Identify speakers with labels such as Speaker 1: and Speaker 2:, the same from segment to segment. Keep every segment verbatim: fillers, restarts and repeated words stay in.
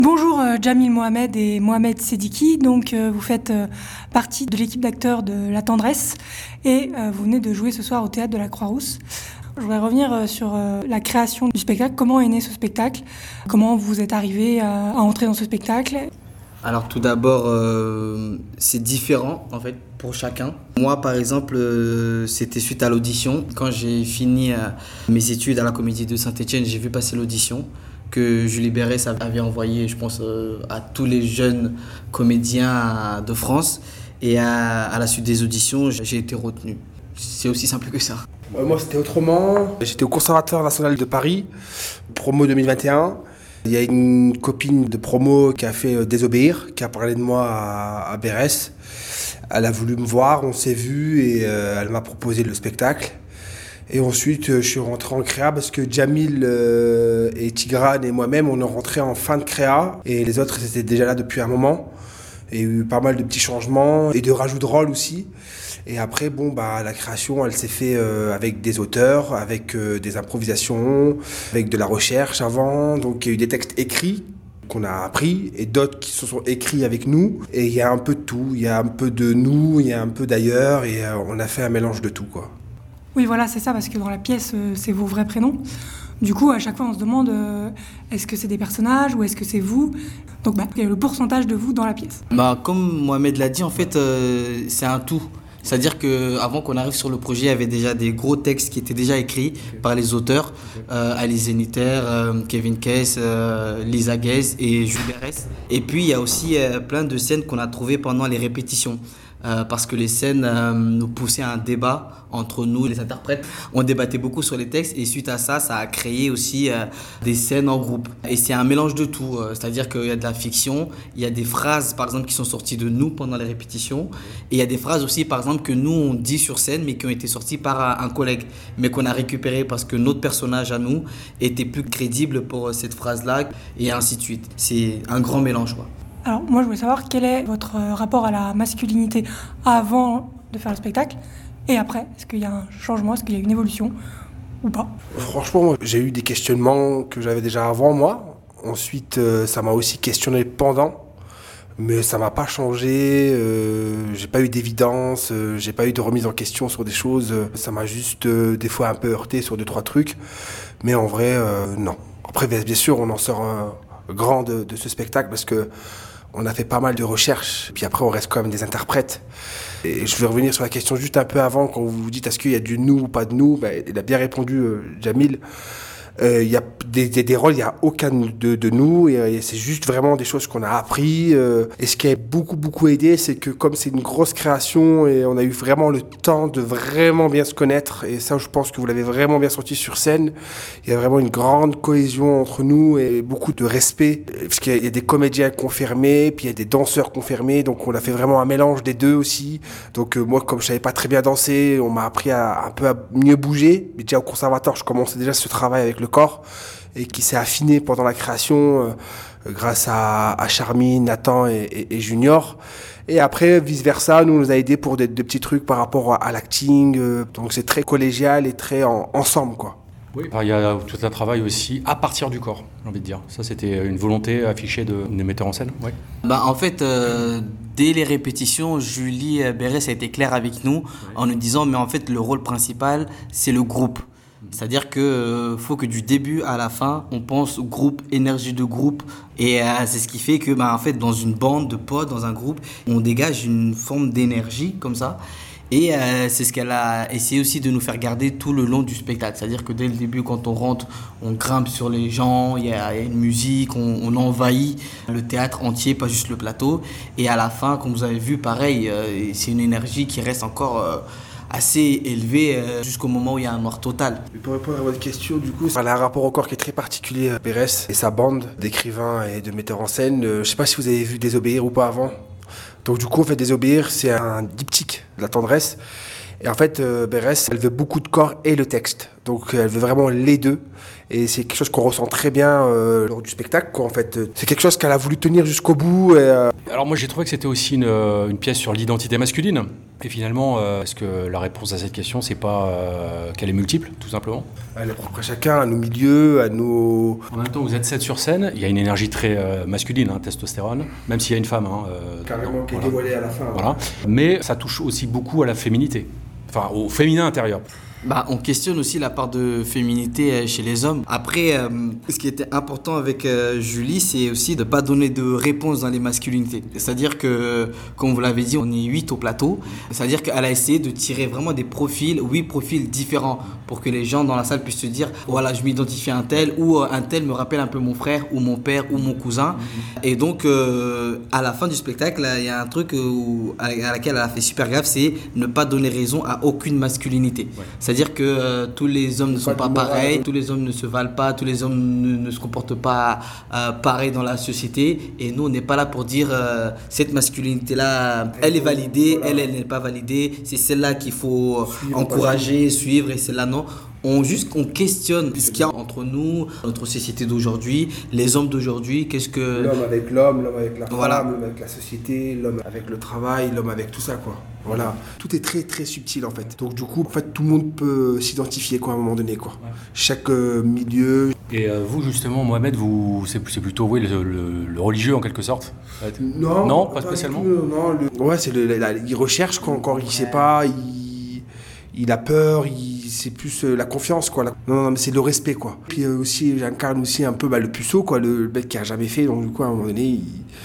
Speaker 1: Bonjour euh, Jamil Mohamed et Mohamed Sediki, donc euh, vous faites euh, partie de l'équipe d'acteurs de La Tendresse et euh, vous venez de jouer ce soir au théâtre de la Croix-Rousse. Je voudrais revenir euh, sur euh, la création du spectacle. Comment est né ce spectacle? Comment vous êtes arrivé à, à entrer dans ce spectacle?
Speaker 2: Alors tout d'abord, euh, c'est différent en fait pour chacun. Moi par exemple, euh, c'était suite à l'audition. Quand j'ai fini euh, mes études à la Comédie de Saint-Etienne, j'ai vu passer l'audition que Julie Berès avait envoyée, je pense, euh, à tous les jeunes comédiens de France. Et à, à la suite des auditions, j'ai été retenu. C'est aussi simple que ça.
Speaker 3: Euh, moi c'était autrement. J'étais au Conservatoire national de Paris, promo deux mille vingt et un. Il y a une copine de promo qui a fait Désobéir, qui a parlé de moi à, à Berès. Elle a voulu me voir, on s'est vu et euh, elle m'a proposé le spectacle. Et ensuite, je suis rentré en créa parce que Jamil euh, et Tigrane et moi-même, on est rentré en fin de créa. Et les autres, ils étaient déjà là depuis un moment. Et il y a eu pas mal de petits changements et de rajouts de rôle aussi. Et après, bon, bah, la création, elle s'est faite euh, avec des auteurs, avec euh, des improvisations, avec de la recherche avant. Donc, il y a eu des textes écrits qu'on a appris et d'autres qui se sont écrits avec nous. Et il y a un peu de tout. Il y a un peu de nous, il y a un peu d'ailleurs. Et euh, on a fait un mélange de tout, quoi.
Speaker 1: Oui, voilà, c'est ça, parce que dans la pièce, euh, c'est vos vrais prénoms. Du coup, à chaque fois, on se demande euh, est-ce que c'est des personnages ou est-ce que c'est vous? Donc, bah, quel est le pourcentage de vous dans la pièce?
Speaker 2: Bah, comme Mohamed l'a dit, en fait, euh, c'est un tout. C'est-à-dire qu'avant qu'on arrive sur le projet, il y avait déjà des gros textes qui étaient déjà écrits par les auteurs, euh, Alice Zeniter, euh, Kevin Kess, euh, Lisa Guez et Jules Berès. Et puis il y a aussi euh, plein de scènes qu'on a trouvées pendant les répétitions. Euh, parce que les scènes euh, nous poussaient à un débat entre nous, les interprètes. On débattait beaucoup sur les textes et suite à ça, ça a créé aussi euh, des scènes en groupe. Et c'est un mélange de tout, euh, c'est-à-dire qu'il y a de la fiction, il y a des phrases par exemple qui sont sorties de nous pendant les répétitions et il y a des phrases aussi par exemple que nous on dit sur scène mais qui ont été sorties par un collègue mais qu'on a récupéré parce que notre personnage à nous était plus crédible pour cette phrase-là et ainsi de suite. C'est un grand mélange, quoi.
Speaker 1: Alors, moi, je voulais savoir quel est votre rapport à la masculinité avant de faire le spectacle et après. Est-ce qu'il y a un changement? Est-ce qu'il y a une évolution ou pas?
Speaker 3: Franchement, moi, j'ai eu des questionnements que j'avais déjà avant moi. Ensuite, euh, ça m'a aussi questionné pendant. Mais ça m'a pas changé, euh, j'ai pas eu d'évidence, euh, j'ai pas eu de remise en question sur des choses. Ça m'a juste, euh, des fois, un peu heurté sur deux, trois trucs. Mais en vrai, euh, non. Après, bien sûr, on en sort euh, grand de, de ce spectacle parce que on a fait pas mal de recherches, puis après on reste quand même des interprètes. Et je vais revenir sur la question juste un peu avant, quand vous vous dites est-ce qu'il y a du nous ou pas de nous, ben, il a bien répondu, euh, Jamil. Euh, il y a des, des, des rôles, il n'y a aucun de, de nous, et, et c'est juste vraiment des choses qu'on a appris. Euh, et ce qui a beaucoup, beaucoup aidé, c'est que comme c'est une grosse création, et on a eu vraiment le temps de vraiment bien se connaître, et ça, je pense que vous l'avez vraiment bien senti sur scène, il y a vraiment une grande cohésion entre nous, et beaucoup de respect, parce qu'il y a des comédiens confirmés, puis il y a des danseurs confirmés, donc on a fait vraiment un mélange des deux aussi. Donc euh, moi, comme je savais pas très bien danser, on m'a appris à, un peu à mieux bouger, mais déjà au conservatoire, je commençais déjà ce travail avec le corps et qui s'est affiné pendant la création euh, grâce à, à Charmine, Nathan et, et, et Junior. Et après, vice-versa, nous, on nous a aidés pour des, des petits trucs par rapport à, à l'acting. Euh, donc c'est très collégial et très en, ensemble, quoi.
Speaker 4: Oui, il y a tout un travail aussi à partir du corps, j'ai envie de dire. Ça, c'était une volonté affichée de, des metteurs en scène. Ouais.
Speaker 2: Bah, en fait, euh, dès les répétitions, Julie Berès a été claire avec nous, oui, en nous disant mais en fait, le rôle principal, c'est le groupe. C'est-à-dire qu'il euh, faut que du début à la fin, on pense groupe, énergie de groupe. Et euh, c'est ce qui fait que, bah, en fait, dans une bande de potes, dans un groupe, on dégage une forme d'énergie comme ça. Et euh, c'est ce qu'elle a essayé aussi de nous faire garder tout le long du spectacle. C'est-à-dire que dès le début, quand on rentre, on grimpe sur les gens, il y, y a une musique, on, on envahit le théâtre entier, pas juste le plateau. Et à la fin, comme vous avez vu, pareil, euh, c'est une énergie qui reste encore euh, assez élevée euh, jusqu'au moment où il y a un noir total.
Speaker 3: Et pour répondre à votre question, du coup, elle a un rapport au corps qui est très particulier à Berès et sa bande d'écrivains et de metteurs en scène. Euh, je sais pas si vous avez vu Désobéir ou pas avant. Donc du coup, en fait, Désobéir, c'est un diptyque de La Tendresse. Et en fait, euh, Berès, elle veut beaucoup de corps et le texte. Donc elle veut vraiment les deux. Et c'est quelque chose qu'on ressent très bien euh, lors du spectacle, quoi, en fait. C'est quelque chose qu'elle a voulu tenir jusqu'au bout. Et, euh...
Speaker 4: Alors moi j'ai trouvé que c'était aussi une, une pièce sur l'identité masculine. Et finalement, euh, est-ce que la réponse à cette question, c'est pas euh, qu'elle est multiple, tout simplement?
Speaker 3: Elle est propre à chacun, à nos milieux, à nos...
Speaker 4: En même temps, vous êtes sept sur scène, il y a une énergie très euh, masculine, hein, testostérone, même s'il y a une femme. Hein, euh,
Speaker 3: Carrément, qui est
Speaker 4: voilà.
Speaker 3: dévoilée à la fin.
Speaker 4: Voilà. Mais ça touche aussi beaucoup à la féminité, enfin au féminin intérieur.
Speaker 2: Bah, on questionne aussi la part de féminité chez les hommes. Après, euh, ce qui était important avec euh, Julie, c'est aussi de ne pas donner de réponse dans les masculinités. C'est-à-dire que, comme vous l'avez dit, on est huit au plateau. C'est-à-dire qu'elle a essayé de tirer vraiment des profils, huit profils différents, pour que les gens dans la salle puissent se dire, voilà, je m'identifie à un tel, ou un tel me rappelle un peu mon frère, ou mon père, ou mon cousin. Et donc, euh, à la fin du spectacle, il y a un truc où, à laquelle elle a fait super gaffe, c'est ne pas donner raison à aucune masculinité. Ouais. C'est-à-dire que euh, tous les hommes ne sont pas pareils, tous les hommes ne se valent pas, tous les hommes ne, ne se comportent pas euh, pareil dans la société. Et nous, on n'est pas là pour dire euh, cette masculinité-là, elle est validée, elle, elle n'est pas validée. C'est celle-là qu'il faut suivre, encourager, suivre, et celle-là non. On juste on questionne ce qu'il y a entre nous, notre société d'aujourd'hui, les hommes d'aujourd'hui, qu'est-ce que...
Speaker 3: L'homme avec l'homme, l'homme avec la femme,
Speaker 2: voilà.
Speaker 3: L'homme avec la société, l'homme avec le travail, l'homme avec tout ça, quoi. Voilà. Tout est très très subtil, en fait. Donc du coup, en fait, tout le monde peut s'identifier, quoi, à un moment donné, quoi. Ouais. Chaque euh, milieu...
Speaker 4: Et euh, vous, justement, Mohamed, vous, c'est, c'est plutôt oui, le, le, le religieux, en quelque sorte?
Speaker 3: Non,
Speaker 4: non, pas, pas spécialement.
Speaker 3: Tout, non, le... Ouais, c'est le, la, il recherche quand, quand il ne sait pas, il, il a peur, il... c'est plus euh, la confiance, quoi. La... Non, non, mais c'est le respect, quoi. Puis euh, aussi, j'incarne aussi un peu bah, le puceau, quoi, le, le mec qui a jamais fait. Donc, du coup, à un moment donné, il...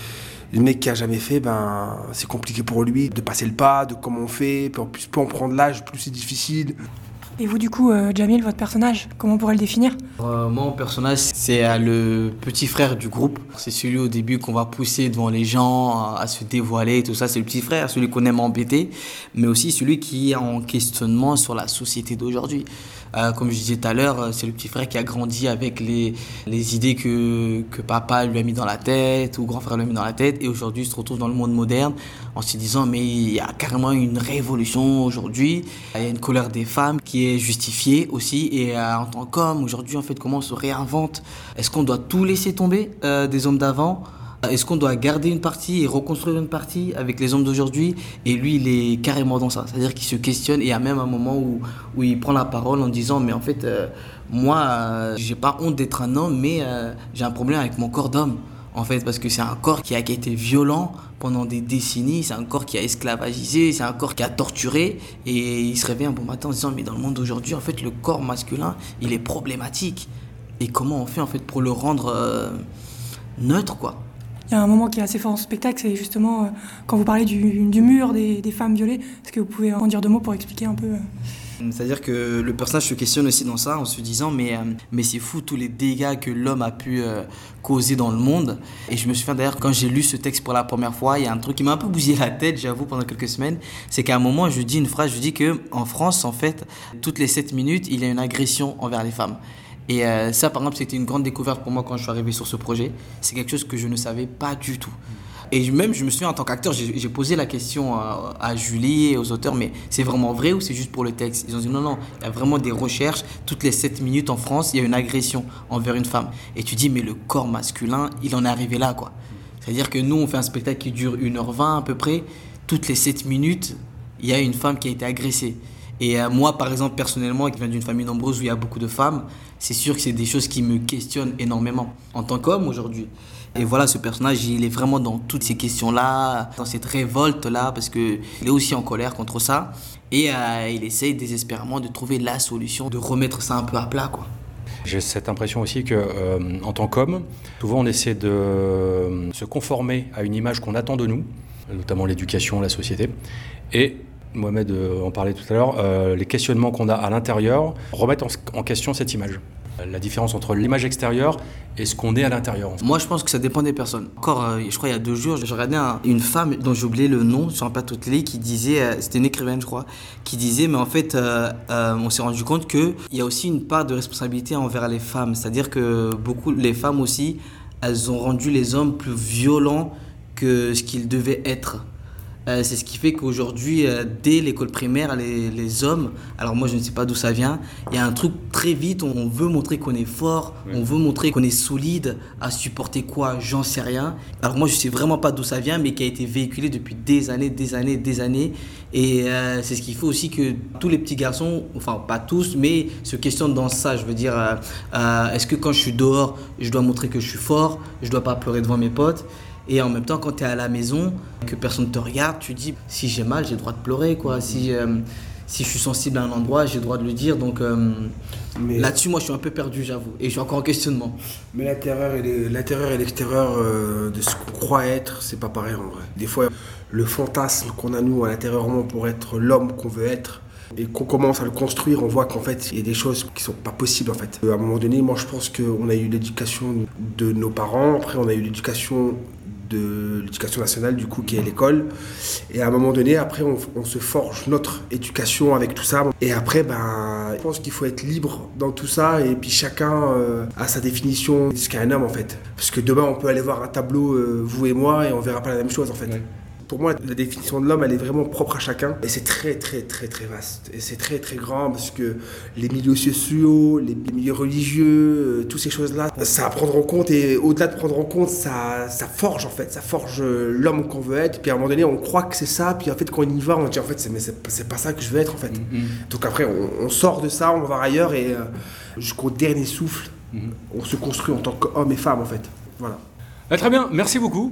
Speaker 3: le mec qui a jamais fait, ben, c'est compliqué pour lui de passer le pas, de comment on fait. Puis en plus, plus on prend de l'âge, plus c'est difficile.
Speaker 1: Et vous, du coup, euh, Jamil, votre personnage, comment on pourrait le définir?
Speaker 2: euh, Moi, mon personnage, c'est euh, le petit frère du groupe. C'est celui au début qu'on va pousser devant les gens à, à se dévoiler et tout ça. C'est le petit frère, celui qu'on aime embêter, mais aussi celui qui est en questionnement sur la société d'aujourd'hui. Euh, comme je disais tout à l'heure, c'est le petit frère qui a grandi avec les, les idées que, que papa lui a mis dans la tête ou grand frère lui a mis dans la tête, et aujourd'hui il se retrouve dans le monde moderne en se disant mais il y a carrément une révolution aujourd'hui, il y a une colère des femmes qui est justifiée aussi, et euh, en tant qu'homme aujourd'hui en fait comment on se réinvente? Est-ce qu'on doit tout laisser tomber euh, des hommes d'avant? Est-ce qu'on doit garder une partie et reconstruire une partie avec les hommes d'aujourd'hui? Et lui, il est carrément dans ça. C'est-à-dire qu'il se questionne, et il y a même un moment où, où il prend la parole en disant « Mais en fait, euh, moi, euh, j'ai pas honte d'être un homme, mais euh, j'ai un problème avec mon corps d'homme. » En fait, parce que c'est un corps qui a, qui a été violent pendant des décennies, c'est un corps qui a esclavagisé, c'est un corps qui a torturé. Et il se réveille un bon matin en disant « Mais dans le monde d'aujourd'hui, en fait, le corps masculin, il est problématique. Et comment on fait en fait pour le rendre euh, neutre, quoi ?»
Speaker 1: Il y a un moment qui est assez fort dans ce spectacle, c'est justement euh, quand vous parlez du, du mur des, des femmes violées. Est-ce que vous pouvez en dire deux mots pour expliquer un peu euh...
Speaker 2: C'est-à-dire que le personnage se questionne aussi dans ça en se disant mais, euh, mais c'est fou tous les dégâts que l'homme a pu euh, causer dans le monde. Et je me souviens d'ailleurs quand j'ai lu ce texte pour la première fois, il y a un truc qui m'a un peu bousillé la tête, j'avoue, pendant quelques semaines. C'est qu'à un moment je dis une phrase, je dis qu'en France en fait, toutes les sept minutes il y a une agression envers les femmes. Et euh, ça, par exemple, c'était une grande découverte pour moi quand je suis arrivé sur ce projet. C'est quelque chose que je ne savais pas du tout. Et même, je me souviens, en tant qu'acteur, j'ai, j'ai posé la question à, à Julie et aux auteurs, mais c'est vraiment vrai ou c'est juste pour le texte? Ils ont dit non, non, il y a vraiment des recherches. Toutes les sept minutes en France, il y a une agression envers une femme. Et tu dis, mais le corps masculin, il en est arrivé là, quoi. C'est-à-dire que nous, on fait un spectacle qui dure une heure vingt à peu près. Toutes les sept minutes, il y a une femme qui a été agressée. Et euh, moi, par exemple, personnellement, qui viens d'une famille nombreuse où il y a beaucoup de femmes, c'est sûr que c'est des choses qui me questionnent énormément en tant qu'homme aujourd'hui. Et voilà, ce personnage, il est vraiment dans toutes ces questions-là, dans cette révolte-là, parce qu'il est aussi en colère contre ça. Et euh, il essaye désespérément de trouver la solution, de remettre ça un peu à plat, quoi.
Speaker 4: J'ai cette impression aussi que, euh, en tant qu'homme, souvent on essaie de euh, se conformer à une image qu'on attend de nous, notamment l'éducation, la société, et Mohamed en parlait tout à l'heure, euh, les questionnements qu'on a à l'intérieur remettent en, en question cette image. La différence entre l'image extérieure et ce qu'on est à l'intérieur.
Speaker 2: Moi, je pense que ça dépend des personnes. Encore, euh, je crois, il y a deux jours, j'ai regardé un, une femme dont j'ai oublié le nom sur un plateau de télé qui disait, euh, c'était une écrivaine, je crois, qui disait, mais en fait, euh, euh, on s'est rendu compte qu'il y a aussi une part de responsabilité envers les femmes. C'est-à-dire que beaucoup, les femmes aussi, elles ont rendu les hommes plus violents que ce qu'ils devaient être. Euh, c'est ce qui fait qu'aujourd'hui, euh, dès l'école primaire, les, les hommes, alors moi je ne sais pas d'où ça vient, il y a un truc très vite, on, on veut montrer qu'on est fort, oui. on veut montrer qu'on est solide, à supporter quoi, j'en sais rien. Alors moi je ne sais vraiment pas d'où ça vient, mais qui a été véhiculé depuis des années, des années, des années. Et euh, c'est ce qui fait aussi que tous les petits garçons, enfin pas tous, mais se questionnent dans ça. Je veux dire, euh, euh, est-ce que quand je suis dehors, je dois montrer que je suis fort, je ne dois pas pleurer devant mes potes? Et en même temps, quand tu es à la maison, que personne ne te regarde, tu dis, si j'ai mal, j'ai le droit de pleurer, quoi. Si, euh, si je suis sensible à un endroit, j'ai le droit de le dire. Donc euh, mais... là-dessus, moi, je suis un peu perdu, j'avoue. Et je suis encore en questionnement.
Speaker 3: Mais l'intérieur et, les, l'intérieur et l'extérieur euh, de ce qu'on croit être, c'est pas pareil, en vrai. Des fois, le fantasme qu'on a, nous, à l'intérieur, pour être l'homme qu'on veut être, et qu'on commence à le construire, on voit qu'en fait, il y a des choses qui sont pas possibles, en fait. À un moment donné, moi, je pense qu'on a eu l'éducation de nos parents. Après, on a eu l'éducation de l'éducation nationale, du coup, qui est l'école. Et à un moment donné, après, on, on se forge notre éducation avec tout ça. Et après, ben, je pense qu'il faut être libre dans tout ça. Et puis chacun euh, a sa définition de ce qu'est un homme, en fait. Parce que demain, on peut aller voir un tableau, euh, vous et moi, et on verra pas la même chose, en fait. Ouais. Pour moi, la définition de l'homme, elle est vraiment propre à chacun. Et c'est très, très, très, très vaste. Et c'est très, très grand parce que les milieux sociaux, les milieux religieux, euh, toutes ces choses-là, ça à prendre en compte. Et au-delà de prendre en compte, ça, ça forge, en fait. Ça forge l'homme qu'on veut être. Puis à un moment donné, on croit que c'est ça. Puis en fait, quand on y va, on dit, en fait, c'est, mais c'est, c'est pas ça que je veux être, en fait. Mm-hmm. Donc après, on, on sort de ça, on va ailleurs. Et euh, jusqu'au dernier souffle, mm-hmm. on se construit en tant qu'homme et femme, en fait. Voilà.
Speaker 4: Ah, très bien, merci beaucoup.